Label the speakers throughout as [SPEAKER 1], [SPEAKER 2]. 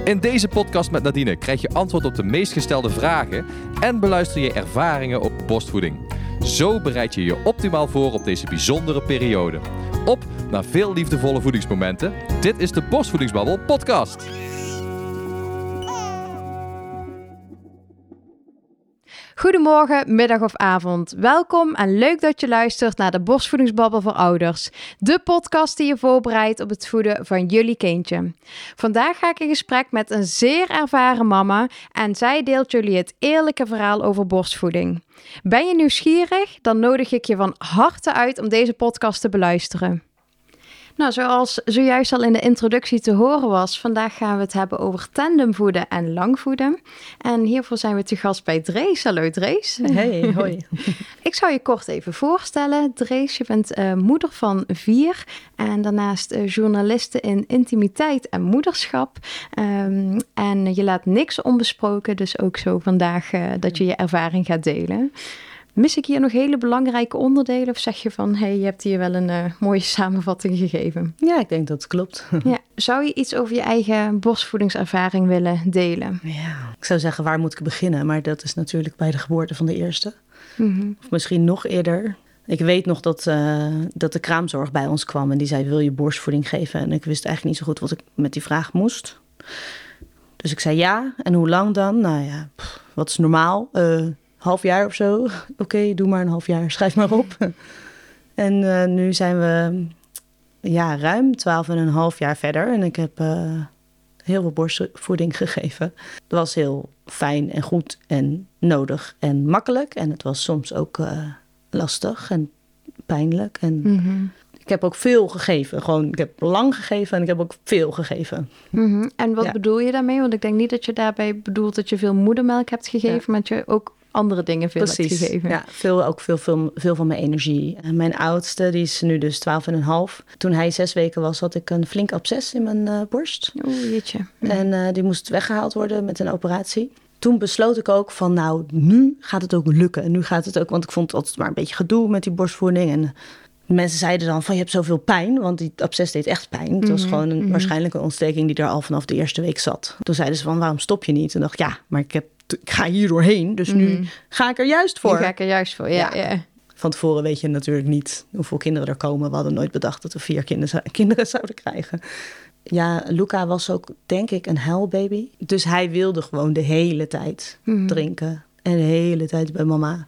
[SPEAKER 1] In deze podcast met Nadine krijg je antwoord op de meest gestelde vragen en beluister je ervaringen op borstvoeding. Zo bereid je je optimaal voor op deze bijzondere periode. Op naar veel liefdevolle voedingsmomenten. Dit is de Borstvoedingsbabbel podcast.
[SPEAKER 2] Goedemorgen, middag of avond. Welkom en leuk dat je luistert naar de Borstvoedingsbabbel voor Ouders. De podcast die je voorbereidt op het voeden van jullie kindje. Vandaag ga ik in gesprek met een zeer ervaren mama en zij deelt jullie het eerlijke verhaal over borstvoeding. Ben je nieuwsgierig? Dan nodig ik je van harte uit om deze podcast te beluisteren. Nou, zoals zojuist al in de introductie te horen was, vandaag gaan we het hebben over tandemvoeden en langvoeden. En hiervoor zijn we te gast bij Drees. Hallo Drees.
[SPEAKER 3] Hey, hoi.
[SPEAKER 2] Ik zou je kort even voorstellen. Drees, je bent moeder van 4 en daarnaast journaliste in intimiteit en moederschap. En je laat niks onbesproken, dus ook zo vandaag dat je je ervaring gaat delen. Mis ik hier nog hele belangrijke onderdelen of zeg je van, hey, je hebt hier wel een mooie samenvatting gegeven?
[SPEAKER 3] Ja, ik denk dat het klopt.
[SPEAKER 2] Ja. Zou je iets over je eigen borstvoedingservaring willen delen?
[SPEAKER 3] Ja, ik zou zeggen, waar moet ik beginnen? Maar dat is natuurlijk bij de geboorte van de eerste. Mm-hmm. Of misschien nog eerder. Ik weet nog dat de kraamzorg bij ons kwam en die zei, wil je borstvoeding geven? En ik wist eigenlijk niet zo goed wat ik met die vraag moest. Dus ik zei ja. En hoe lang dan? Nou ja, wat is normaal? Half jaar of zo. Oké, doe maar een half jaar. Schrijf maar op. En nu zijn we ruim 12,5 jaar verder. En ik heb heel veel borstvoeding gegeven. Het was heel fijn en goed en nodig en makkelijk. En het was soms ook lastig en pijnlijk. En ik heb ook veel gegeven. Gewoon, ik heb lang gegeven en ik heb ook veel gegeven.
[SPEAKER 2] Mm-hmm. En wat bedoel je daarmee? Want ik denk niet dat je daarbij bedoelt dat je veel moedermelk hebt gegeven, maar dat je ook andere dingen veel hebt gegeven.
[SPEAKER 3] Ja, veel van mijn energie. En mijn oudste, die is nu dus 12,5. Toen hij 6 weken was, had ik een flink absces in mijn borst.
[SPEAKER 2] Oeh, jeetje.
[SPEAKER 3] En die moest weggehaald worden met een operatie. Toen besloot ik ook van, nou, nu gaat het ook lukken. En nu gaat het ook, want ik vond het altijd maar een beetje gedoe met die borstvoeding. En mensen zeiden dan van, je hebt zoveel pijn, want die absces deed echt pijn. Het was gewoon waarschijnlijk een ontsteking die er al vanaf de eerste week zat. Toen zeiden ze van, waarom stop je niet? En dacht ik, ja, maar ik ga hier doorheen, dus nu ga ik er juist voor.
[SPEAKER 2] Nu ga ik er juist voor, ja.
[SPEAKER 3] Van tevoren weet je natuurlijk niet hoeveel kinderen er komen. We hadden nooit bedacht dat we 4 kinderen zouden krijgen. Ja, Luca was ook, denk ik, een huilbaby. Dus hij wilde gewoon de hele tijd drinken. En de hele tijd bij mama.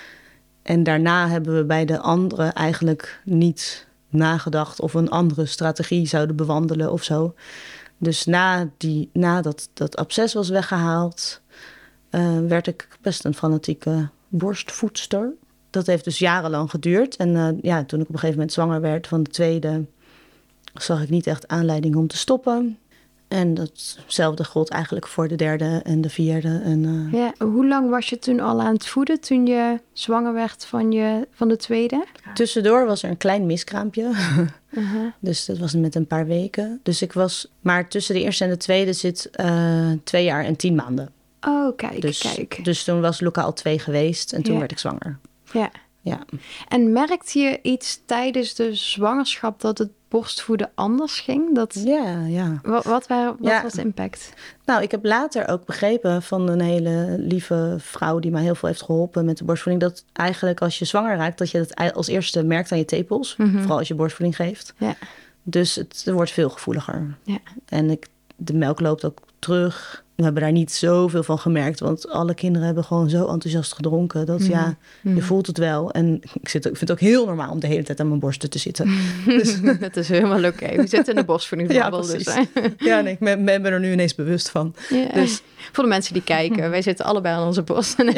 [SPEAKER 3] En daarna hebben we bij de anderen eigenlijk niet nagedacht of een andere strategie zouden bewandelen of zo. Dus nadat dat absces was weggehaald, werd ik best een fanatieke borstvoedster. Dat heeft dus jarenlang geduurd. En toen ik op een gegeven moment zwanger werd van de tweede, zag ik niet echt aanleiding om te stoppen. En datzelfde gold eigenlijk voor de derde en de vierde. En,
[SPEAKER 2] hoe lang was je toen al aan het voeden toen je zwanger werd van de tweede?
[SPEAKER 3] Tussendoor was er een klein miskraampje. Dus dat was met een paar weken. Dus maar tussen de eerste en de tweede zit 2 jaar en 10 maanden.
[SPEAKER 2] Oh, kijk.
[SPEAKER 3] Dus toen was Luca al 2 geweest en toen werd ik zwanger. Ja.
[SPEAKER 2] En merkte je iets tijdens de zwangerschap dat het borstvoeden anders ging?
[SPEAKER 3] Ja.
[SPEAKER 2] Wat was de impact?
[SPEAKER 3] Nou, ik heb later ook begrepen van een hele lieve vrouw die mij heel veel heeft geholpen met de borstvoeding, dat eigenlijk als je zwanger raakt, dat je het als eerste merkt aan je tepels. Vooral als je borstvoeding geeft. Ja. Dus het wordt veel gevoeliger. Ja. En de melk loopt ook terug. We hebben daar niet zoveel van gemerkt, want alle kinderen hebben gewoon zo enthousiast gedronken. Dat je voelt het wel. En ik vind het ook heel normaal om de hele tijd aan mijn borsten te zitten. Dus,
[SPEAKER 2] dat is helemaal oké. We zitten in de borstvoedingsbabbel.
[SPEAKER 3] Ja, precies. Dus, ik ben er nu ineens bewust van.
[SPEAKER 2] Ja.
[SPEAKER 3] Dus,
[SPEAKER 2] voor de mensen die kijken, wij zitten allebei aan onze borsten.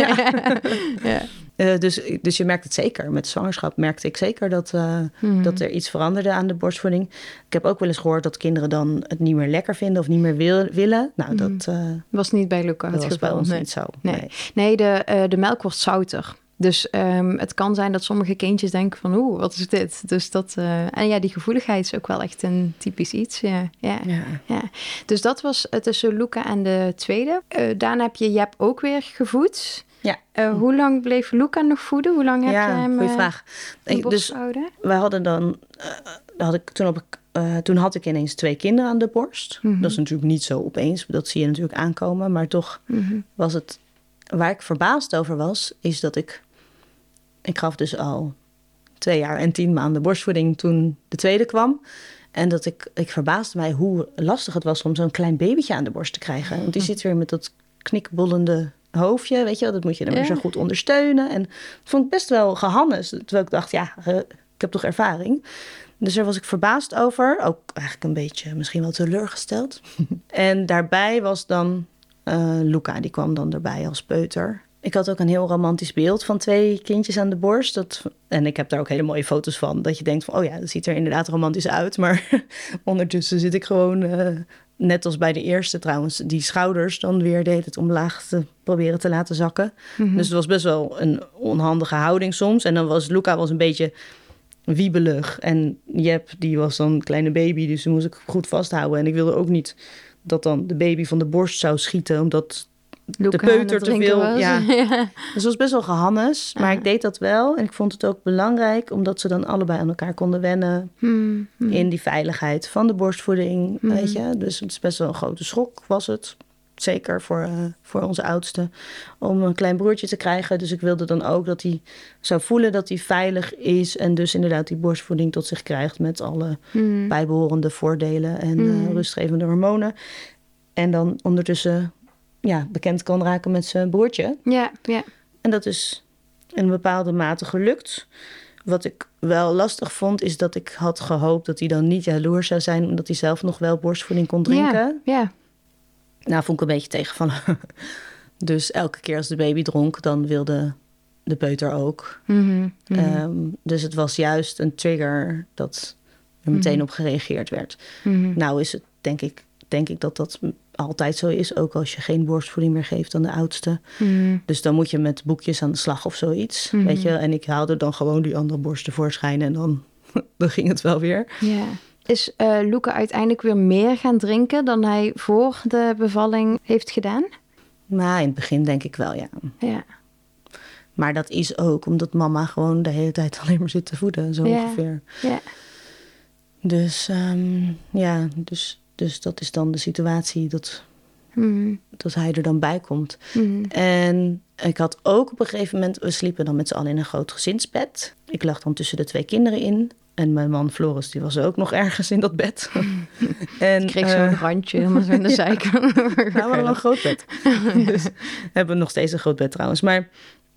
[SPEAKER 3] Dus je merkt het zeker. Met zwangerschap merkte ik zeker dat er iets veranderde aan de borstvoeding. Ik heb ook wel eens gehoord dat kinderen dan het niet meer lekker vinden of niet meer willen. Nou, dat
[SPEAKER 2] was niet bij Luca het geval.
[SPEAKER 3] Bij ons niet zo.
[SPEAKER 2] Nee, de melk wordt zouter. Dus het kan zijn dat sommige kindjes denken van, wat is dit? Dus die gevoeligheid is ook wel echt een typisch iets. Ja. Dus dat was tussen Luca en de tweede. Daarna heb je Jep ook weer gevoed. Ja. Hoe lang bleef Luca nog voeden? Hoe lang heb je hem
[SPEAKER 3] goeie vraag.
[SPEAKER 2] in de borst gehouden?
[SPEAKER 3] We hadden dan, had ik toen op toen had ik ineens 2 kinderen aan de borst. Dat is natuurlijk niet zo opeens. Dat zie je natuurlijk aankomen. Maar toch was het... Waar ik verbaasd over was, is dat ik gaf dus al 2 jaar en 10 maanden borstvoeding toen de tweede kwam. En dat ik verbaasde mij hoe lastig het was om zo'n klein babytje aan de borst te krijgen. Want die zit weer met dat knikbollende hoofdje, weet je wel. Dat moet je dan weer zo goed ondersteunen. En dat vond ik best wel gehannes. Terwijl ik dacht, ik heb toch ervaring. Dus daar was ik verbaasd over. Ook eigenlijk een beetje misschien wel teleurgesteld. En daarbij was dan Luca, die kwam dan erbij als peuter. Ik had ook een heel romantisch beeld van 2 kindjes aan de borst. En ik heb daar ook hele mooie foto's van. Dat je denkt van, oh ja, dat ziet er inderdaad romantisch uit. Maar ondertussen zit ik gewoon, net als bij de eerste trouwens, die schouders dan weer deed het omlaag te proberen te laten zakken. Dus het was best wel een onhandige houding soms. En dan was Luca een beetje wiebelig. En Jep, die was dan een kleine baby, dus die moest ik goed vasthouden. En ik wilde ook niet dat dan de baby van de borst zou schieten, omdat Luca de peuter te veel... Ja. Dus het was best wel gehannes, maar ik deed dat wel. En ik vond het ook belangrijk, omdat ze dan allebei aan elkaar konden wennen in die veiligheid van de borstvoeding, weet je. Dus het is best wel een grote schok, was het. Zeker voor onze oudste, om een klein broertje te krijgen. Dus ik wilde dan ook dat hij zou voelen dat hij veilig is. En dus inderdaad die borstvoeding tot zich krijgt met alle bijbehorende voordelen en rustgevende hormonen. En dan ondertussen bekend kan raken met zijn broertje.
[SPEAKER 2] Ja.
[SPEAKER 3] En dat is in een bepaalde mate gelukt. Wat ik wel lastig vond, is dat ik had gehoopt dat hij dan niet jaloers zou zijn, omdat hij zelf nog wel borstvoeding kon drinken.
[SPEAKER 2] Ja.
[SPEAKER 3] Nou, vond ik een beetje tegenvallen. Dus elke keer als de baby dronk, dan wilde de peuter ook. Dus het was juist een trigger dat er meteen op gereageerd werd. Nou is het, denk ik dat dat altijd zo is. Ook als je geen borstvoeding meer geeft aan de oudste. Dus dan moet je met boekjes aan de slag of zoiets. Weet je? En ik haalde dan gewoon die andere borst tevoorschijn en dan ging het wel weer.
[SPEAKER 2] Ja. Is Luca uiteindelijk weer meer gaan drinken dan hij voor de bevalling heeft gedaan?
[SPEAKER 3] Nou, in het begin denk ik wel, ja. Maar dat is ook omdat mama gewoon de hele tijd alleen maar zit te voeden, zo ongeveer. Ja. Dus dus dat is dan de situatie dat hij er dan bij komt. En ik had ook op een gegeven moment, we sliepen dan met z'n allen in een groot gezinsbed. Ik lag dan tussen de 2 kinderen in. En mijn man Floris, die was ook nog ergens in dat bed. En
[SPEAKER 2] ik kreeg zo'n randje helemaal zo in de zijkant.
[SPEAKER 3] Nou, we hadden een groot bed. Dus we hebben nog steeds een groot bed trouwens. Maar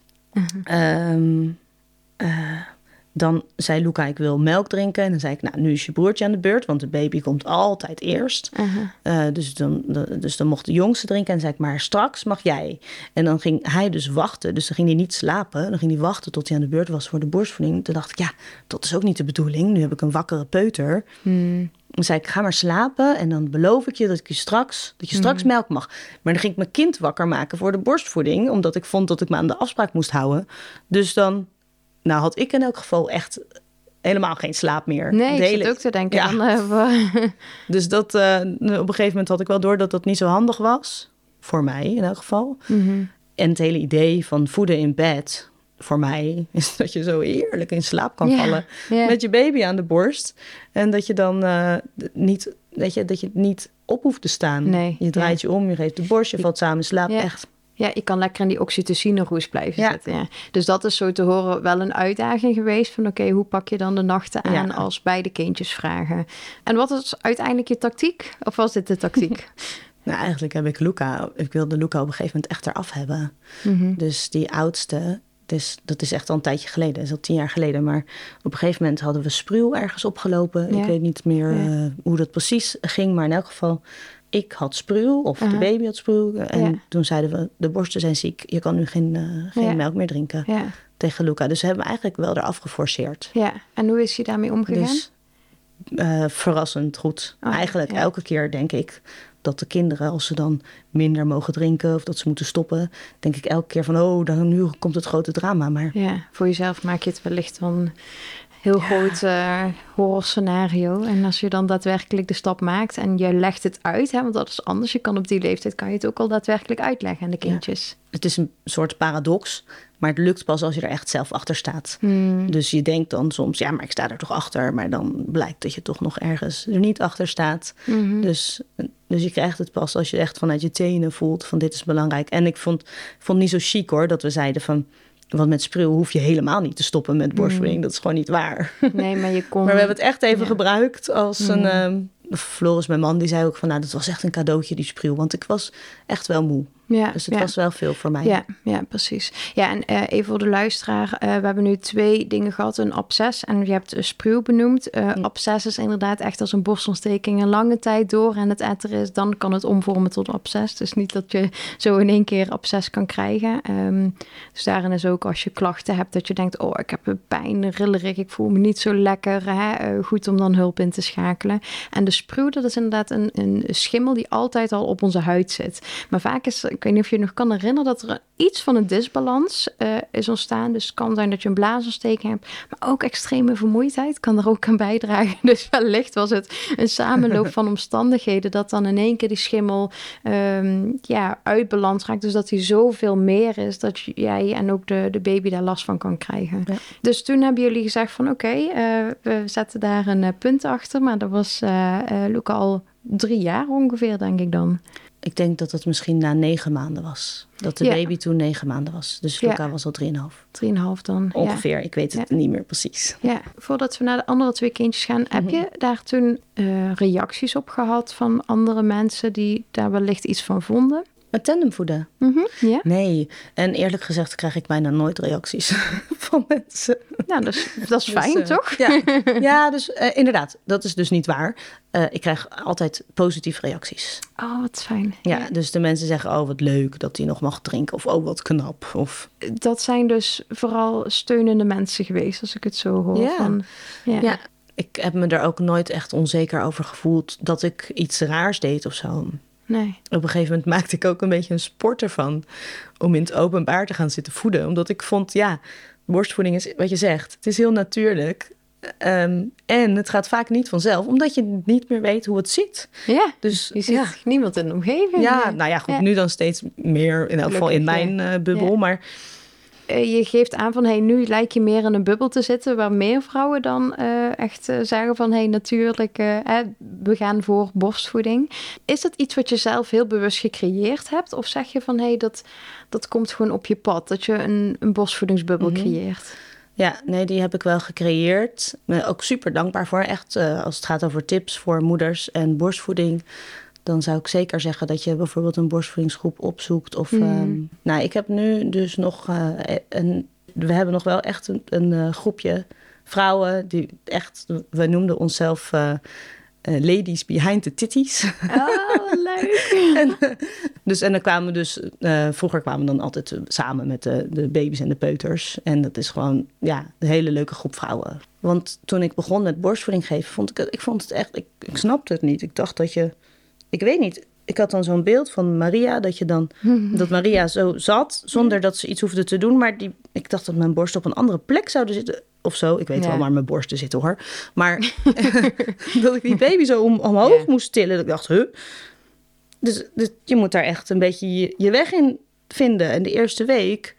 [SPEAKER 3] dan zei Luca, ik wil melk drinken. En dan zei ik, nou, nu is je broertje aan de beurt. Want de baby komt altijd eerst. Dus dan mocht de jongste drinken. En dan zei ik, maar straks mag jij. En dan ging hij dus wachten. Dus dan ging hij niet slapen. Dan ging hij wachten tot hij aan de beurt was voor de borstvoeding. Toen dacht ik, ja, dat is ook niet de bedoeling. Nu heb ik een wakkere peuter. Dan zei ik, ga maar slapen. En dan beloof ik je dat je straks melk mag. Maar dan ging ik mijn kind wakker maken voor de borstvoeding. Omdat ik vond dat ik me aan de afspraak moest houden. Dus dan... Nou, had ik in elk geval echt helemaal geen slaap meer.
[SPEAKER 2] Nee, ik zit ook te denken. Ja.
[SPEAKER 3] Dus dat op een gegeven moment had ik wel door dat dat niet zo handig was. Voor mij in elk geval. En het hele idee van voeden in bed, voor mij, is dat je zo heerlijk in slaap kan vallen. Met je baby aan de borst. En dat je dan niet, dat je het niet op hoeft te staan. Nee, je draait je om, je geeft de borst, je valt samen in slaap. Echt.
[SPEAKER 2] Ja, je kan lekker in die oxytocine-roes blijven zitten. Ja. Dus dat is zo te horen wel een uitdaging geweest. Van oké, hoe pak je dan de nachten aan als beide kindjes vragen? En wat is uiteindelijk je tactiek? Of was dit de tactiek?
[SPEAKER 3] Nou, eigenlijk heb ik wilde Luca op een gegeven moment echt eraf hebben. Dus die oudste, dus dat is echt al een tijdje geleden. Dat is al 10 jaar geleden. Maar op een gegeven moment hadden we spruw ergens opgelopen. Ik weet niet meer hoe dat precies ging. Maar in elk geval... Ik had spruw, of de baby had spruw. En toen zeiden we, de borsten zijn ziek. Je kan nu geen melk meer drinken tegen Luca. Dus we hebben eigenlijk wel eraf geforceerd.
[SPEAKER 2] Ja, en hoe is je daarmee omgegaan? Dus,
[SPEAKER 3] verrassend goed. Eigenlijk elke keer denk ik dat de kinderen, als ze dan minder mogen drinken... of dat ze moeten stoppen, denk ik elke keer van... nu komt het grote drama. Maar
[SPEAKER 2] ja, voor jezelf maak je het wellicht dan... heel groot horrorscenario. En als je dan daadwerkelijk de stap maakt en je legt het uit, hè, want dat is anders. Je kan op die leeftijd kan je het ook al daadwerkelijk uitleggen aan de kindjes.
[SPEAKER 3] Ja. Het is een soort paradox, maar het lukt pas als je er echt zelf achter staat. Dus je denkt dan soms, ja, maar ik sta er toch achter. Maar dan blijkt dat je toch nog ergens er niet achter staat. Dus je krijgt het pas als je echt vanuit je tenen voelt van dit is belangrijk. En ik vond niet zo chic hoor, dat we zeiden van, want met spreeuw hoef je helemaal niet te stoppen met borstvoeding. Dat is gewoon niet waar.
[SPEAKER 2] Nee, maar je kon...
[SPEAKER 3] Maar we hebben het echt even gebruikt als een... Floris, mijn man, die zei ook van, nou, dat was echt een cadeautje, die spreeuw. Want ik was echt wel moe. Ja, dus het was wel veel voor mij.
[SPEAKER 2] Ja, precies. Ja, en even voor de luisteraar. We hebben nu 2 dingen gehad. Een absces en je hebt een spreeuw benoemd. Absces is inderdaad echt als een borstontsteking een lange tijd door en het etter is. Dan kan het omvormen tot absces. Dus niet dat je zo in één keer absces kan krijgen. Dus daarin is ook als je klachten hebt dat je denkt, oh, ik heb pijn, rillerig, ik voel me niet zo lekker. Goed om dan hulp in te schakelen. En de spreeuw, dat is inderdaad een schimmel die altijd al op onze huid zit. Maar vaak is, ik weet niet of je je nog kan herinneren, dat er iets van een disbalans is ontstaan. Dus het kan zijn dat je een blaasontsteking hebt, maar ook extreme vermoeidheid kan er ook aan bijdragen. Dus wellicht was het een samenloop van omstandigheden dat dan in één keer die schimmel uit balans raakt. Dus dat hij zoveel meer is dat jij en ook de baby daar last van kan krijgen. Ja. Dus toen hebben jullie gezegd van oké, we zetten daar een punt achter. Maar dat was Luca al 3 jaar ongeveer, denk ik dan.
[SPEAKER 3] Ik denk dat het misschien na 9 maanden was. Dat de baby toen 9 maanden was. Dus Luca was al 3,5.
[SPEAKER 2] 3,5 dan.
[SPEAKER 3] Ongeveer, ik weet het niet meer precies.
[SPEAKER 2] Ja, voordat we naar de andere 2 kindjes gaan, heb je daar toen reacties op gehad van andere mensen die daar wellicht iets van vonden?
[SPEAKER 3] Een tandemvoeden?
[SPEAKER 2] Ja.
[SPEAKER 3] Nee, en eerlijk gezegd krijg ik bijna nooit reacties van mensen.
[SPEAKER 2] Nou, dat is fijn, toch?
[SPEAKER 3] Ja, dus inderdaad, dat is dus niet waar. Ik krijg altijd positieve reacties.
[SPEAKER 2] Oh, wat fijn.
[SPEAKER 3] Ja, dus de mensen zeggen, oh, wat leuk dat hij nog mag drinken. Of, oh, wat knap. Of...
[SPEAKER 2] Dat zijn dus vooral steunende mensen geweest, als ik het zo hoor.
[SPEAKER 3] Ja, ik heb me er ook nooit echt onzeker over gevoeld dat ik iets raars deed of zo.
[SPEAKER 2] Nee.
[SPEAKER 3] Op een gegeven moment maakte ik ook een beetje een sport ervan om in het openbaar te gaan zitten voeden. Omdat ik vond, borstvoeding is wat je zegt. Het is heel natuurlijk. En het gaat vaak niet vanzelf, omdat je niet meer weet hoe het zit.
[SPEAKER 2] Ja, dus je ziet niemand in de omgeving.
[SPEAKER 3] Ja, nou ja, goed, nu dan steeds meer, in elk geval in mijn bubbel. Ja. Maar
[SPEAKER 2] je geeft aan van, nu lijkt je meer in een bubbel te zitten, waar meer vrouwen dan echt zeggen van, natuurlijk, we gaan voor borstvoeding. Is dat iets wat je zelf heel bewust gecreëerd hebt? Of zeg je van, dat komt gewoon op je pad, dat je een borstvoedingsbubbel creëert?
[SPEAKER 3] Ja, nee, die heb ik wel gecreëerd. Ik ben ook super dankbaar voor. Echt, als het gaat over tips voor moeders en borstvoeding, dan zou ik zeker zeggen dat je bijvoorbeeld een borstvoedingsgroep opzoekt. Of, ik heb nu dus nog we hebben nog wel echt een groepje vrouwen die echt, we noemden onszelf ladies behind the titties.
[SPEAKER 2] Oh, leuk.
[SPEAKER 3] En dan kwamen we dus, vroeger kwamen we dan altijd samen met de baby's en de peuters. En dat is gewoon, een hele leuke groep vrouwen. Want toen ik begon met borstvoeding geven, vond het echt, ik snapte het niet. Ik dacht dat ik weet niet, ik had dan zo'n beeld van Maria, dat Maria zo zat, zonder dat ze iets hoefde te doen. Maar ik dacht dat mijn borst op een andere plek zouden zitten of zo. Ik weet wel waar mijn borsten zitten hoor. Maar dat ik die baby zo omhoog moest tillen. Dat ik dacht, Dus je moet daar echt een beetje je weg in vinden. En de eerste week,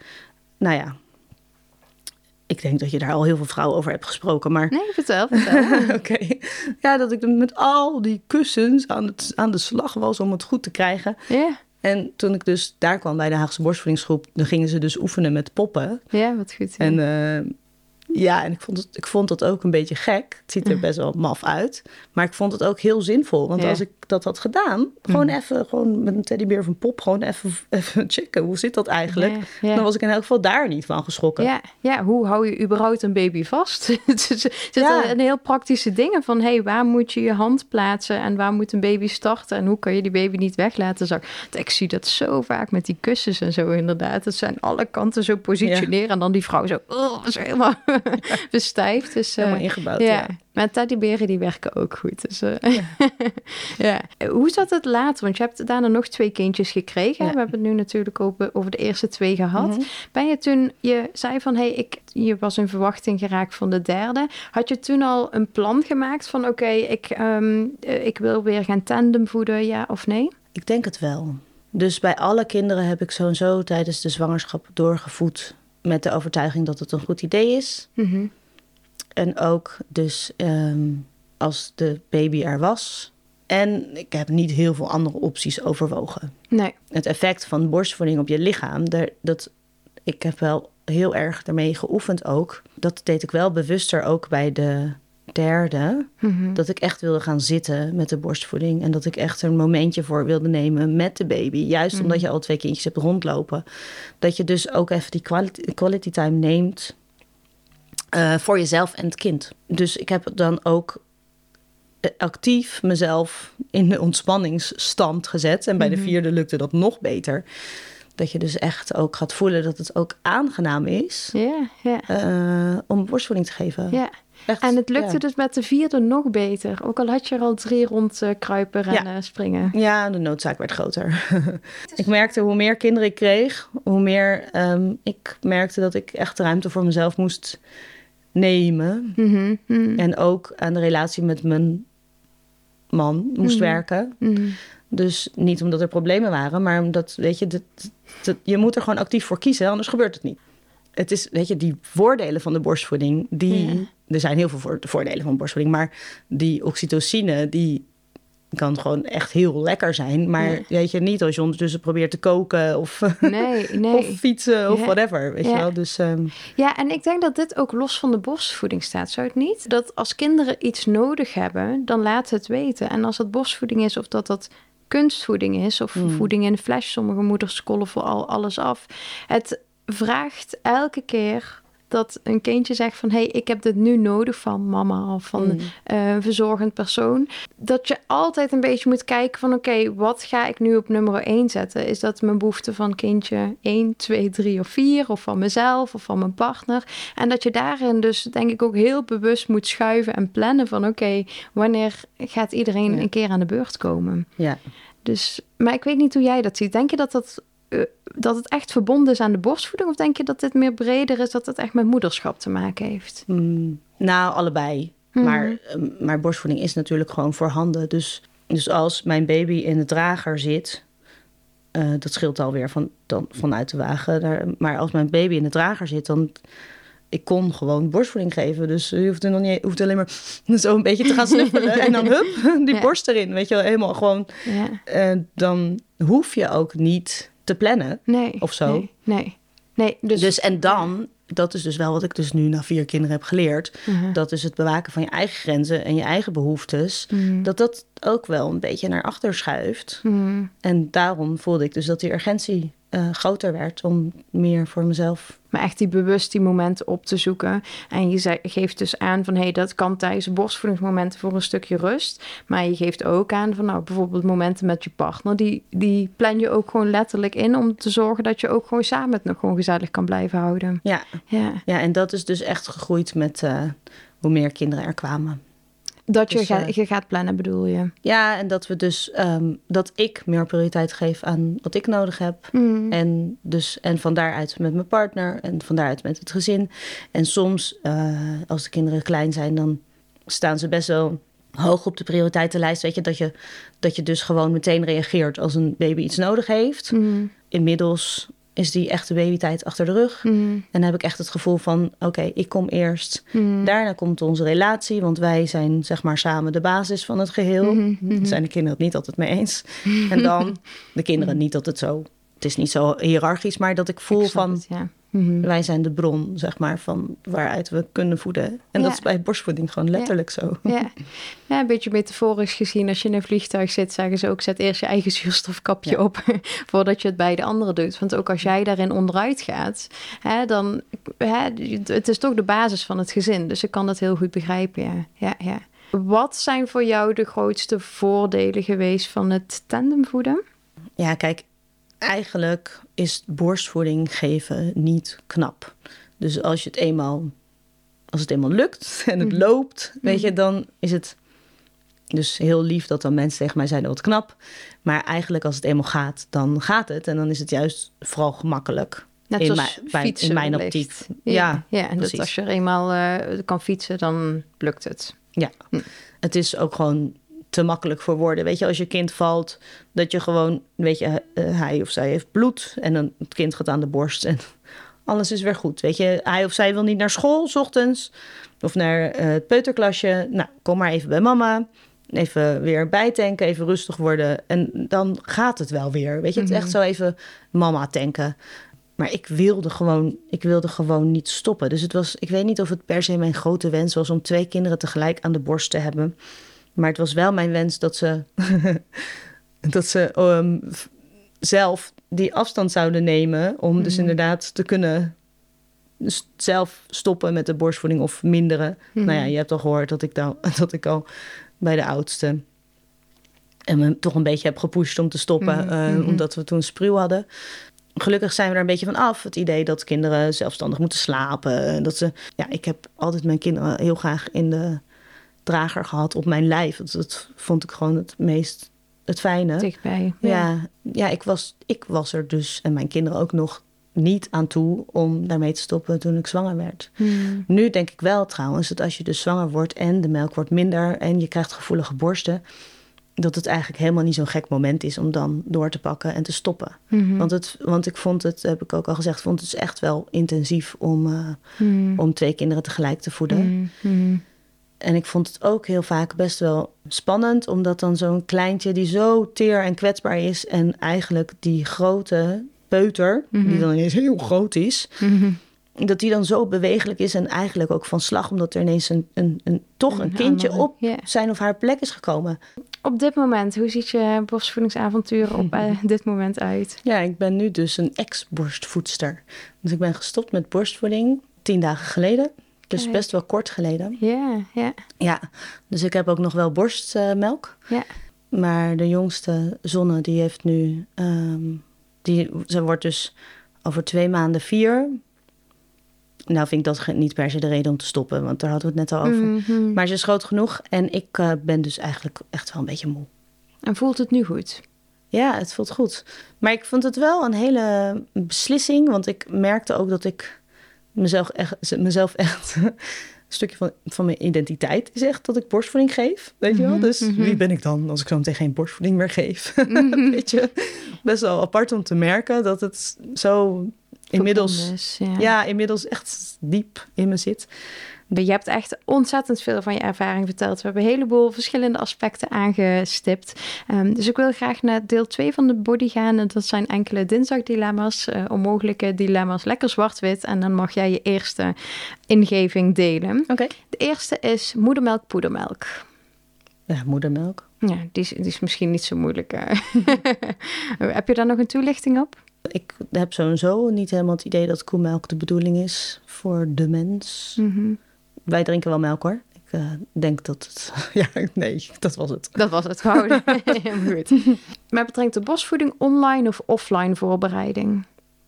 [SPEAKER 3] ik denk dat je daar al heel veel vrouwen over hebt gesproken, maar...
[SPEAKER 2] Nee, vertel.
[SPEAKER 3] Oké. Ja, dat ik met al die kussens aan de slag was om het goed te krijgen.
[SPEAKER 2] Ja.
[SPEAKER 3] En toen ik dus daar kwam bij de Haagse borstvoedingsgroep, dan gingen ze dus oefenen met poppen.
[SPEAKER 2] Ja, wat goed. Ja.
[SPEAKER 3] En ik vond dat ook een beetje gek. Het ziet er best wel maf uit. Maar ik vond het ook heel zinvol. Want als ik dat had gedaan, gewoon met een teddybeer of een pop, gewoon even checken. Hoe zit dat eigenlijk? Ja. Dan was ik in elk geval daar niet van geschrokken.
[SPEAKER 2] Ja, hoe hou je überhaupt een baby vast? Het zitten heel praktische dingen van, waar moet je je hand plaatsen en waar moet een baby starten en hoe kan je die baby niet weg laten zakken? Ik zie dat zo vaak met die kussens en zo inderdaad. Het zijn alle kanten zo positioneren en dan die vrouw zo helemaal bestijfd. Dus,
[SPEAKER 3] helemaal ingebouwd,
[SPEAKER 2] ja. Maar teddyberen die werken ook goed. Dus, ja. Hoe zat het later? Want je hebt daarna nog 2 kindjes gekregen. Ja. We hebben het nu natuurlijk over de eerste 2 gehad. Mm-hmm. Ben je toen, je zei van, je was in verwachting geraakt van de derde. Had je toen al een plan gemaakt van, ik wil weer gaan tandemvoeden, ja of nee?
[SPEAKER 3] Ik denk het wel. Dus bij alle kinderen heb ik zo tijdens de zwangerschap doorgevoed met de overtuiging dat het een goed idee is. Mm-hmm. En ook dus als de baby er was. En ik heb niet heel veel andere opties overwogen.
[SPEAKER 2] Nee.
[SPEAKER 3] Het effect van borstvoeding op je lichaam, ik heb wel heel erg daarmee geoefend ook. Dat deed ik wel bewuster ook bij de derde. Mm-hmm. Dat ik echt wilde gaan zitten met de borstvoeding. En dat ik echt een momentje voor wilde nemen met de baby. Juist omdat je al 2 kindjes hebt rondlopen. Dat je dus ook even die quality time neemt voor jezelf en het kind. Dus ik heb dan ook actief mezelf in de ontspanningsstand gezet. En bij de 4e lukte dat nog beter. Dat je dus echt ook gaat voelen dat het ook aangenaam is om borstvoeding te geven.
[SPEAKER 2] Ja. Echt, en het lukte dus met de 4e nog beter. Ook al had je er al 3 rond kruipen en springen.
[SPEAKER 3] Ja, de noodzaak werd groter. Ik merkte hoe meer kinderen ik kreeg, hoe meer ik merkte dat ik echt ruimte voor mezelf moest nemen. Mm-hmm, mm-hmm. En ook aan de relatie met mijn man moest werken. Mm-hmm. Dus niet omdat er problemen waren, maar omdat, weet je, je moet er gewoon actief voor kiezen, anders gebeurt het niet. Het is, weet je, die voordelen van de borstvoeding, er zijn heel veel voordelen van borstvoeding, maar die oxytocine, die kan gewoon echt heel lekker zijn. Maar weet je, niet als je ondertussen probeert te koken of, of fietsen of whatever, weet je wel. Dus,
[SPEAKER 2] ja, en ik denk dat dit ook los van de borstvoeding staat. Zou het niet? Dat als kinderen iets nodig hebben, dan laat het weten. En als het borstvoeding is of dat kunstvoeding is of voeding in de fles. Sommige moeders kolven alles af. Het vraagt elke keer dat een kindje zegt van, ik heb dit nu nodig van mama of van een verzorgend persoon. Dat je altijd een beetje moet kijken van, wat ga ik nu op nummer 1 zetten? Is dat mijn behoefte van kindje 1, 2, 3 of 4 of van mezelf of van mijn partner? En dat je daarin dus denk ik ook heel bewust moet schuiven en plannen van, wanneer gaat iedereen een keer aan de beurt komen?
[SPEAKER 3] Ja.
[SPEAKER 2] Dus, maar ik weet niet hoe jij dat ziet. Denk je dat het echt verbonden is aan de borstvoeding? Of denk je dat dit meer breder is, dat het echt met moederschap te maken heeft?
[SPEAKER 3] Nou, allebei. Maar borstvoeding is natuurlijk gewoon voorhanden. Dus als mijn baby in de drager zit, dat scheelt alweer vanuit de wagen. Maar als mijn baby in de drager zit, dan ik kon gewoon borstvoeding geven. Dus je hoeft alleen maar zo een beetje te gaan snuffelen. En dan die borst erin. Weet je wel, helemaal gewoon. Ja. Dan hoef je ook niet te plannen of zo.
[SPEAKER 2] Nee.
[SPEAKER 3] Dus en dan, dat is dus wel wat ik dus nu na 4 kinderen heb geleerd. Dat is het bewaken van je eigen grenzen en je eigen behoeftes. Dat ook wel een beetje naar achter schuift. En daarom voelde ik dus dat die urgentie groter werd om meer voor mezelf.
[SPEAKER 2] Maar echt die momenten op te zoeken. En je geeft dus aan van, dat kan tijdens borstvoedingsmomenten voor een stukje rust. Maar je geeft ook aan van, bijvoorbeeld momenten met je partner. Die plan je ook gewoon letterlijk in om te zorgen dat je ook gewoon samen het nog gewoon gezellig kan blijven houden.
[SPEAKER 3] Ja, en dat is dus echt gegroeid met hoe meer kinderen er kwamen.
[SPEAKER 2] Dat je gaat plannen, bedoel je?
[SPEAKER 3] Ja, en dat we dus dat ik meer prioriteit geef aan wat ik nodig heb. En van daaruit met mijn partner en van daaruit met het gezin. En soms, als de kinderen klein zijn, dan staan ze best wel hoog op de prioriteitenlijst. Weet je, dat je dus gewoon meteen reageert als een baby iets nodig heeft. Inmiddels is die echte babytijd achter de rug. En dan heb ik echt het gevoel van, ik kom eerst. Daarna komt onze relatie, want wij zijn zeg maar samen de basis van het geheel. Daar zijn de kinderen het niet altijd mee eens. En dan de kinderen niet dat het zo... Het is niet zo hiërarchisch, maar dat ik voel van... Wij zijn de bron, zeg maar, van waaruit we kunnen voeden. En dat is bij borstvoeding gewoon letterlijk zo.
[SPEAKER 2] Ja, een beetje metaforisch gezien. Als je in een vliegtuig zit, zeggen ze ook... zet eerst je eigen zuurstofkapje op... voordat je het bij de anderen doet. Want ook als jij daarin onderuit gaat... dan... het is toch de basis van het gezin. Dus ik kan dat heel goed begrijpen, ja. Wat zijn voor jou de grootste voordelen geweest van het tandemvoeden?
[SPEAKER 3] Ja, kijk... Eigenlijk is borstvoeding geven niet knap. Dus als je het eenmaal als het eenmaal lukt en het loopt, weet je, dan is het dus heel lief dat dan mensen tegen mij zeiden, wat knap. Maar eigenlijk als het eenmaal gaat, dan gaat het. En dan is het juist vooral gemakkelijk.
[SPEAKER 2] Net zoals fietsen
[SPEAKER 3] in mijn
[SPEAKER 2] wellicht.
[SPEAKER 3] optiek.
[SPEAKER 2] Ja, en
[SPEAKER 3] precies.
[SPEAKER 2] dat als je er eenmaal kan fietsen, dan lukt het.
[SPEAKER 3] Ja, het is ook gewoon te makkelijk voor woorden. Weet je, als je kind valt, dat je gewoon, weet je, hij of zij heeft bloed. En dan het kind gaat aan de borst en alles is weer goed. Weet je, hij of zij wil niet naar school 's ochtends of naar het peuterklasje. Nou, kom maar even bij mama. Even weer bijtanken, even rustig worden. En dan gaat het wel weer. Weet je, het is echt zo even mama tanken. Maar ik wilde gewoon niet stoppen. Dus het was, ik weet niet of het per se mijn grote wens was om 2 kinderen tegelijk aan de borst te hebben. Maar het was wel mijn wens dat ze, zelf die afstand zouden nemen. Om dus inderdaad te kunnen zelf stoppen met de borstvoeding of minderen. Nou ja, je hebt al gehoord dat ik al bij de oudste en me toch een beetje heb gepusht om te stoppen. Omdat we toen spreeuw hadden. Gelukkig zijn we er een beetje van af. Het idee dat kinderen zelfstandig moeten slapen. Ik heb altijd mijn kinderen heel graag in de drager gehad op mijn lijf. Dat vond ik gewoon het fijne.
[SPEAKER 2] Dichtbij.
[SPEAKER 3] Ja, ik was er dus en mijn kinderen ook nog niet aan toe om daarmee te stoppen toen ik zwanger werd. Nu denk ik wel trouwens dat als je dus zwanger wordt en de melk wordt minder en je krijgt gevoelige borsten, dat het eigenlijk helemaal niet zo'n gek moment is om dan door te pakken en te stoppen. Want ik vond het, heb ik ook al gezegd, vond het echt wel intensief om 2 kinderen tegelijk te voeden. En ik vond het ook heel vaak best wel spannend, omdat dan zo'n kleintje die zo teer en kwetsbaar is en eigenlijk die grote peuter, die dan ineens heel groot is, dat die dan zo bewegelijk is en eigenlijk ook van slag, omdat er ineens een kindje op zijn of haar plek is gekomen.
[SPEAKER 2] Op dit moment, hoe ziet je borstvoedingsavontuur op dit moment uit? Ja,
[SPEAKER 3] ik ben nu dus een ex-borstvoedster. Dus ik ben gestopt met borstvoeding 10 dagen geleden. Dus best wel kort geleden. Ja, dus ik heb ook nog wel borstmelk. Maar de jongste, Zonne, die heeft nu ze wordt dus over 2 maanden 4. Nou vind ik dat niet per se de reden om te stoppen, want daar hadden we het net al over. Maar ze is groot genoeg en ik ben dus eigenlijk echt wel een beetje moe.
[SPEAKER 2] En voelt het nu goed?
[SPEAKER 3] Ja, het voelt goed. Maar ik vond het wel een hele beslissing, want ik merkte ook dat ik mezelf echt een stukje van mijn identiteit is echt dat ik borstvoeding geef, weet je wel? Dus wie ben ik dan als ik zo meteen geen borstvoeding meer geef? Weet je, best wel apart om te merken dat het zo inmiddels echt diep in me zit.
[SPEAKER 2] Je hebt echt ontzettend veel van je ervaring verteld. We hebben een heleboel verschillende aspecten aangestipt. Dus ik wil graag naar deel 2 van de body gaan. En dat zijn enkele dinsdagdilemma's, onmogelijke dilemma's, lekker zwart-wit. En dan mag jij je eerste ingeving delen.
[SPEAKER 3] Okay.
[SPEAKER 2] De eerste is moedermelk, poedermelk.
[SPEAKER 3] Ja, moedermelk.
[SPEAKER 2] Ja, die is misschien niet zo moeilijk. Heb je daar nog een toelichting op?
[SPEAKER 3] Ik heb sowieso niet helemaal het idee dat koemelk de bedoeling is voor de mens. Wij drinken wel melk hoor. Ik denk dat het... dat was het.
[SPEAKER 2] Dat was het gewoon. Goed. Met betrekking tot borstvoeding, online of offline voorbereiding?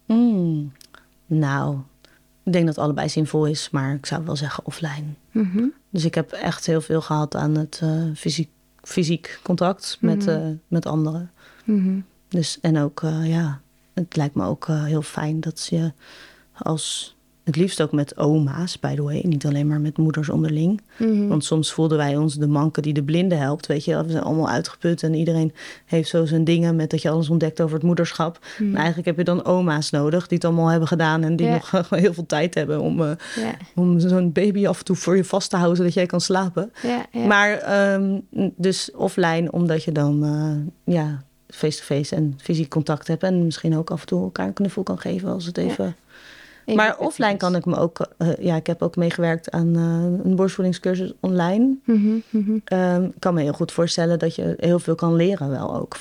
[SPEAKER 3] Nou, ik denk dat allebei zinvol is, maar ik zou wel zeggen offline. Dus ik heb echt heel veel gehad aan het fysiek contact met anderen. Dus, en ook, het lijkt me ook heel fijn dat je het liefst ook met oma's, by the way, niet alleen maar met moeders onderling. Want soms voelden wij ons de manke die de blinde helpt, weet je. We zijn allemaal uitgeput en iedereen heeft zo zijn dingen met dat je alles ontdekt over het moederschap. Maar eigenlijk heb je dan oma's nodig die het allemaal hebben gedaan en die nog heel veel tijd hebben om zo'n baby af en toe voor je vast te houden, zodat jij kan slapen. Maar dus offline, omdat je dan face-to-face en fysiek contact hebt en misschien ook af en toe elkaar een knuffel kan geven als het even... Maar offline kan ik me ook... ik heb ook meegewerkt aan een borstvoedingscursus online. Ik kan me heel goed voorstellen dat je heel veel kan leren wel ook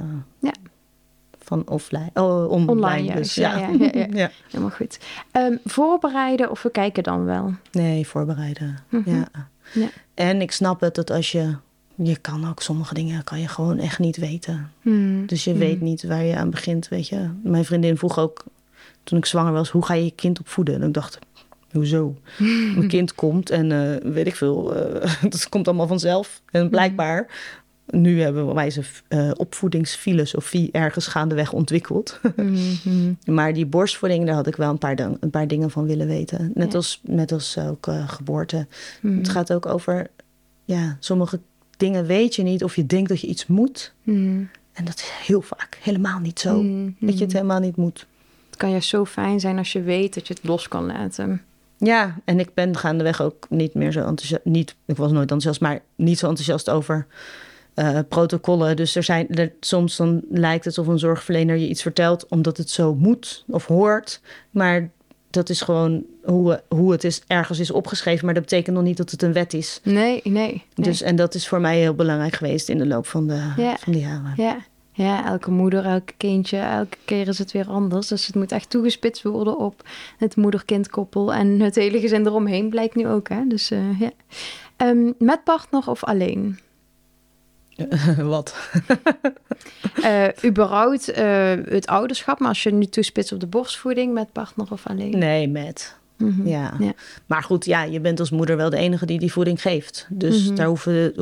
[SPEAKER 3] van offline. Online dus. Ja.
[SPEAKER 2] Helemaal goed. Voorbereiden of we kijken dan wel?
[SPEAKER 3] Nee, voorbereiden. Ja. En ik snap het dat als je kan ook sommige dingen kan je gewoon echt niet weten. Dus je weet niet waar je aan begint, weet je. Mijn vriendin vroeg ook toen ik zwanger was, hoe ga je je kind opvoeden? En ik dacht, hoezo? Mijn kind komt en weet ik veel. Dat komt allemaal vanzelf. En blijkbaar, nu hebben wij zijn opvoedingsfilosofie ergens gaandeweg ontwikkeld. Maar die borstvoeding, daar had ik wel een paar dingen van willen weten. Net als ook geboorte. Het gaat ook over, sommige dingen weet je niet of je denkt dat je iets moet. En dat is heel vaak helemaal niet zo. Dat je het helemaal niet moet.
[SPEAKER 2] Het kan juist zo fijn zijn als je weet dat je het los kan laten.
[SPEAKER 3] Ja, en ik ben gaandeweg ook niet meer zo enthousiast. Ik was nooit enthousiast, maar niet zo enthousiast over protocollen. Dus soms dan lijkt het of een zorgverlener je iets vertelt omdat het zo moet of hoort. Maar dat is gewoon hoe het ergens is opgeschreven. Maar dat betekent nog niet dat het een wet is.
[SPEAKER 2] Nee.
[SPEAKER 3] Dus, en dat is voor mij heel belangrijk geweest in de loop van de jaren.
[SPEAKER 2] Ja, elke moeder, elke kindje, elke keer is het weer anders. Dus het moet echt toegespitst worden op het moeder-kindkoppel. En het hele gezin eromheen blijkt nu ook. Hè? Dus met partner of alleen?
[SPEAKER 3] Wat?
[SPEAKER 2] Überhaupt het ouderschap. Maar als je nu toespitst op de borstvoeding, met partner of alleen?
[SPEAKER 3] Nee, met. Ja. Maar goed, je bent als moeder wel de enige die voeding geeft. Dus daar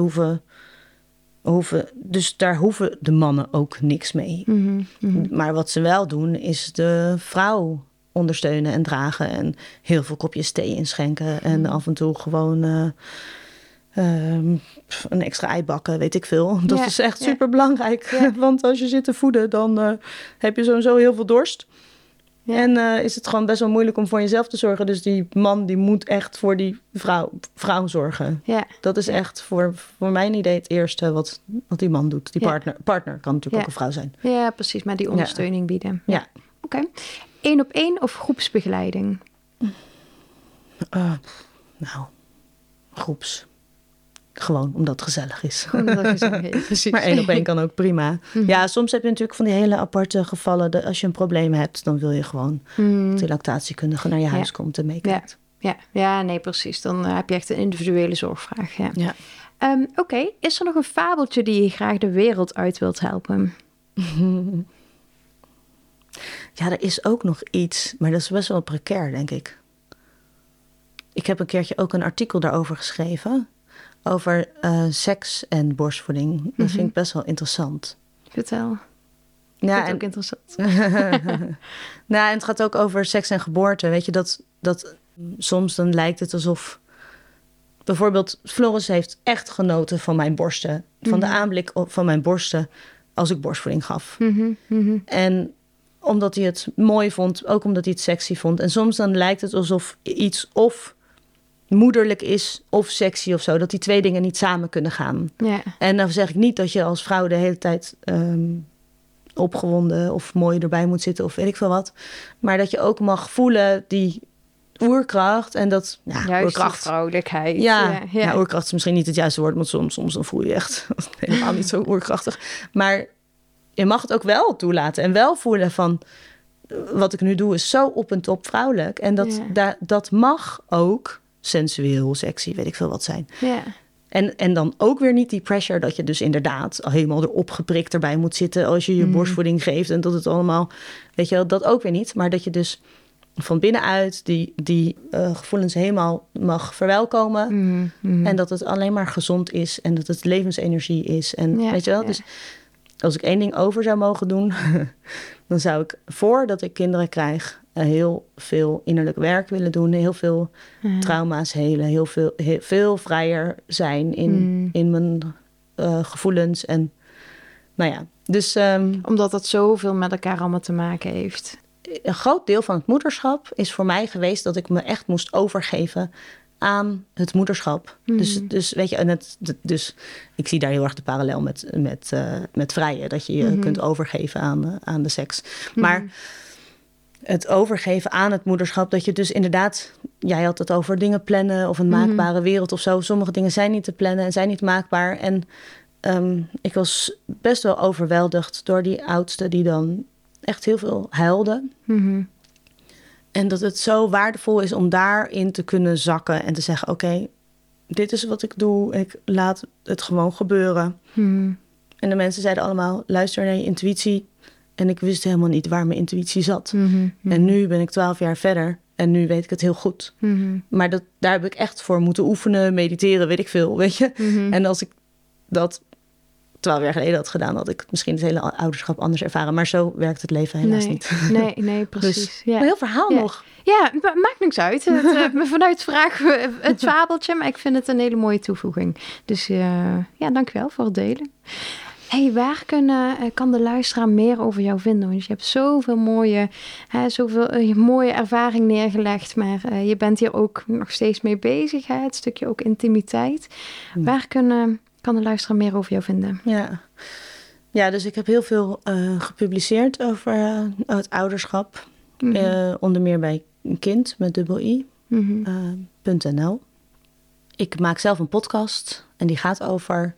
[SPEAKER 3] hoeven de mannen ook niks mee. Maar wat ze wel doen, is de vrouw ondersteunen en dragen. En heel veel kopjes thee inschenken. En af en toe gewoon een extra ei bakken, weet ik veel. Dat is echt super belangrijk. Want als je zit te voeden, dan heb je sowieso heel veel dorst. Ja. En is het gewoon best wel moeilijk om voor jezelf te zorgen. Dus die man die moet echt voor die vrouw zorgen. Ja. Dat is echt voor mijn idee het eerste wat die man doet. Die partner kan natuurlijk ook een vrouw zijn.
[SPEAKER 2] Ja, precies. Maar die ondersteuning bieden. Ja. Oké. 1-op-1 of groepsbegeleiding?
[SPEAKER 3] Groeps. Gewoon omdat het gezellig is.
[SPEAKER 2] Precies.
[SPEAKER 3] Maar 1-op-1 kan ook prima. Ja, soms heb je natuurlijk van die hele aparte gevallen. Als je een probleem hebt, dan wil je gewoon dat de lactatiekundige naar je huis komt en meekijkt.
[SPEAKER 2] Ja, nee, precies. Dan heb je echt een individuele zorgvraag. Ja. Oké, is er nog een fabeltje die je graag de wereld uit wilt helpen?
[SPEAKER 3] Ja, er is ook nog iets, maar dat is best wel precair, denk ik. Ik heb een keertje ook een artikel daarover geschreven. Over seks en borstvoeding. Dat vind ik best wel interessant.
[SPEAKER 2] Vertel. Ja, vind ik ook interessant.
[SPEAKER 3] En het gaat ook over seks en geboorte. Weet je, dat soms dan lijkt het alsof... Bijvoorbeeld, Floris heeft echt genoten van mijn borsten. Van de aanblik van mijn borsten als ik borstvoeding gaf. En omdat hij het mooi vond, ook omdat hij het sexy vond. En soms dan lijkt het alsof iets of moederlijk is of sexy of zo. Dat die twee dingen niet samen kunnen gaan. Ja. En dan zeg ik niet dat je als vrouw de hele tijd opgewonden of mooi erbij moet zitten of weet ik veel wat. Maar dat je ook mag voelen die oerkracht en dat...
[SPEAKER 2] Juist oerkracht. Die vrouwelijkheid.
[SPEAKER 3] Ja, oerkracht is misschien niet het juiste woord, want soms dan voel je echt helemaal niet zo oerkrachtig. Maar je mag het ook wel toelaten en wel voelen van... Wat ik nu doe is zo op en top vrouwelijk. En dat mag ook sensueel, sexy, weet ik veel wat zijn. Ja. En dan ook weer niet die pressure dat je dus inderdaad helemaal erop geprikt erbij moet zitten als je je borstvoeding geeft. En dat het allemaal, weet je wel, dat ook weer niet. Maar dat je dus van binnenuit die gevoelens helemaal mag verwelkomen. En dat het alleen maar gezond is en dat het levensenergie is. En weet je wel, dus als ik 1 ding over zou mogen doen, dan zou ik voordat ik kinderen krijg heel veel innerlijk werk willen doen. Heel veel trauma's helen. Heel veel vrijer zijn in mijn gevoelens. En nou ja, dus...
[SPEAKER 2] Omdat dat zoveel met elkaar allemaal te maken heeft.
[SPEAKER 3] Een groot deel van het moederschap is voor mij geweest dat ik me echt moest overgeven aan het moederschap. Dus weet je, en dus ik zie daar heel erg de parallel met vrijen. Dat je je kunt overgeven aan de seks. Maar het overgeven aan het moederschap, dat je dus inderdaad... Jij had het over dingen plannen of een maakbare wereld of zo. Sommige dingen zijn niet te plannen en zijn niet maakbaar. En ik was best wel overweldigd door die oudste die dan echt heel veel huilde. En dat het zo waardevol is om daarin te kunnen zakken en te zeggen... Oké, dit is wat ik doe. Ik laat het gewoon gebeuren. En de mensen zeiden allemaal, luister naar je intuïtie. En ik wist helemaal niet waar mijn intuïtie zat. En nu ben ik 12 jaar verder En nu weet ik het heel goed.
[SPEAKER 2] Mm-hmm.
[SPEAKER 3] Maar daar heb ik echt voor moeten oefenen, mediteren, weet ik veel, weet je.
[SPEAKER 2] Mm-hmm.
[SPEAKER 3] En als ik dat 12 jaar geleden had gedaan, had ik misschien het hele ouderschap anders ervaren. Maar zo werkt het leven helaas niet.
[SPEAKER 2] Nee, precies.
[SPEAKER 3] Dus,
[SPEAKER 2] ja.
[SPEAKER 3] Maar heel verhaal nog.
[SPEAKER 2] Ja, maakt niks uit. Vanuit vraag het fabeltje, maar ik vind het een hele mooie toevoeging. Dus dankjewel voor het delen. Hey, waar kan de luisteraar meer over jou vinden? Want je hebt zoveel mooie ervaring neergelegd, maar je bent hier ook nog steeds mee bezig. Hè? Het stukje ook intimiteit. Waar kan de luisteraar meer over jou vinden?
[SPEAKER 3] Ja, dus ik heb heel veel gepubliceerd over het ouderschap. Mm-hmm. Onder meer bij Kind met .i.
[SPEAKER 2] Mm-hmm.
[SPEAKER 3] .nl. Ik maak zelf een podcast en die gaat over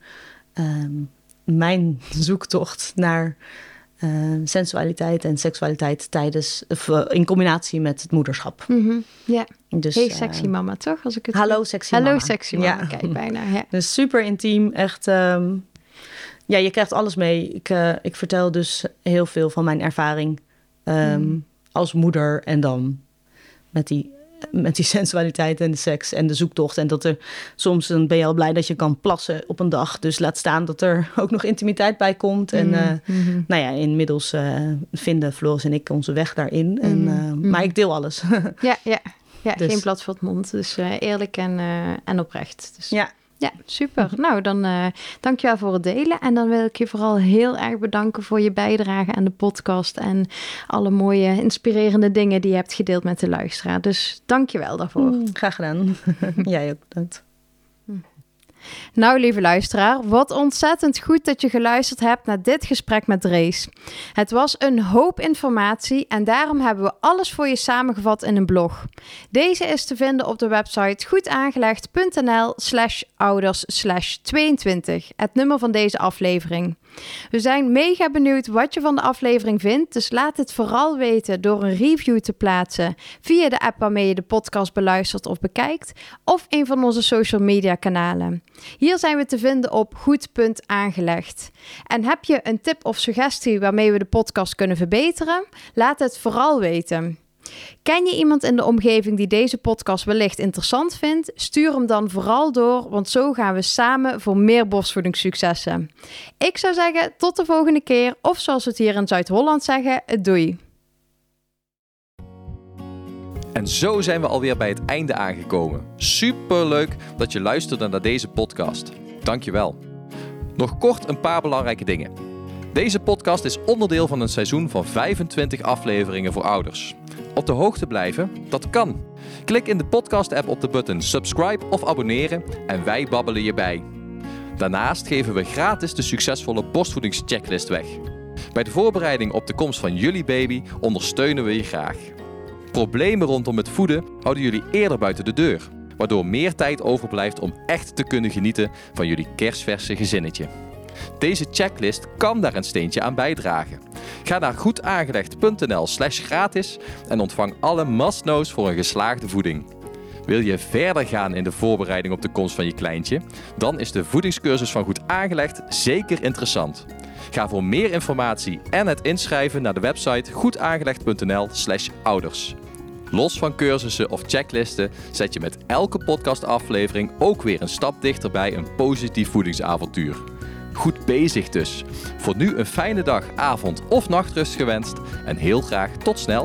[SPEAKER 3] mijn zoektocht naar sensualiteit en seksualiteit in combinatie met het moederschap.
[SPEAKER 2] Mm-hmm. Ja.
[SPEAKER 3] Dus,
[SPEAKER 2] hey, sexy mama, toch? Als ik het
[SPEAKER 3] hallo, sexy mama.
[SPEAKER 2] Hallo, sexy mama.
[SPEAKER 3] Ja.
[SPEAKER 2] Kijk, bijna. Ja.
[SPEAKER 3] Dus super intiem. Echt, je krijgt alles mee. Ik vertel dus heel veel van mijn ervaring als moeder. En dan met die sensualiteit en de seks en de zoektocht. En dat er soms ben je al blij dat je kan plassen op een dag. Dus laat staan dat er ook nog intimiteit bij komt. En inmiddels vinden Floris en ik onze weg daarin. Maar ik deel alles.
[SPEAKER 2] Ja,
[SPEAKER 3] dus.
[SPEAKER 2] Geen blad voor het mond. Dus eerlijk en oprecht. Dus,
[SPEAKER 3] ja,
[SPEAKER 2] super. Nou, dan dankjewel voor het delen. En dan wil ik je vooral heel erg bedanken voor je bijdrage aan de podcast. En alle mooie, inspirerende dingen die je hebt gedeeld met de luisteraar. Dus dankjewel daarvoor.
[SPEAKER 3] Graag gedaan. Jij ook bedankt.
[SPEAKER 2] Nou, lieve luisteraar, wat ontzettend goed dat je geluisterd hebt naar dit gesprek met Drees. Het was een hoop informatie en daarom hebben we alles voor je samengevat in een blog. Deze is te vinden op de website goedaangelegd.nl/ouders/22, het nummer van deze aflevering. We zijn mega benieuwd wat je van de aflevering vindt, dus laat het vooral weten door een review te plaatsen via de app waarmee je de podcast beluistert of bekijkt, of een van onze social media kanalen. Hier zijn we te vinden op goed.aangelegd. En heb je een tip of suggestie waarmee we de podcast kunnen verbeteren? Laat het vooral weten. Ken je iemand in de omgeving die deze podcast wellicht interessant vindt? Stuur hem dan vooral door, want zo gaan we samen voor meer borstvoedingssuccessen. Ik zou zeggen, tot de volgende keer, of zoals we het hier in Zuid-Holland zeggen, doei.
[SPEAKER 1] En zo zijn we alweer bij het einde aangekomen. Superleuk dat je luisterde naar deze podcast. Dankjewel. Nog kort een paar belangrijke dingen. Deze podcast is onderdeel van een seizoen van 25 afleveringen voor ouders. Op de hoogte blijven? Dat kan. Klik in de podcast-app op de button subscribe of abonneren en wij babbelen je bij. Daarnaast geven we gratis de succesvolle borstvoedingschecklist weg. Bij de voorbereiding op de komst van jullie baby ondersteunen we je graag. Problemen rondom het voeden houden jullie eerder buiten de deur, waardoor meer tijd overblijft om echt te kunnen genieten van jullie kerstverse gezinnetje. Deze checklist kan daar een steentje aan bijdragen. Ga naar goedaangelegd.nl/gratis en ontvang alle must-knows voor een geslaagde voeding. Wil je verder gaan in de voorbereiding op de komst van je kleintje? Dan is de voedingscursus van Goed Aangelegd zeker interessant. Ga voor meer informatie en het inschrijven naar de website goedaangelegd.nl/ouders. Los van cursussen of checklisten zet je met elke podcastaflevering ook weer een stap dichter bij een positief voedingsavontuur. Goed bezig dus. Voor nu een fijne dag, avond of nachtrust gewenst en heel graag tot snel.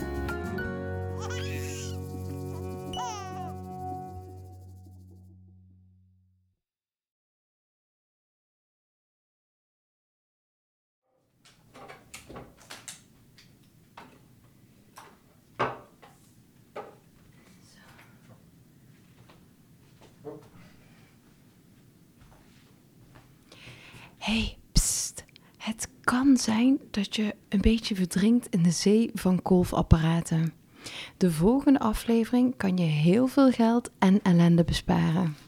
[SPEAKER 2] Hey, pst. Het kan zijn dat je een beetje verdrinkt in de zee van kolfapparaten. De volgende aflevering kan je heel veel geld en ellende besparen.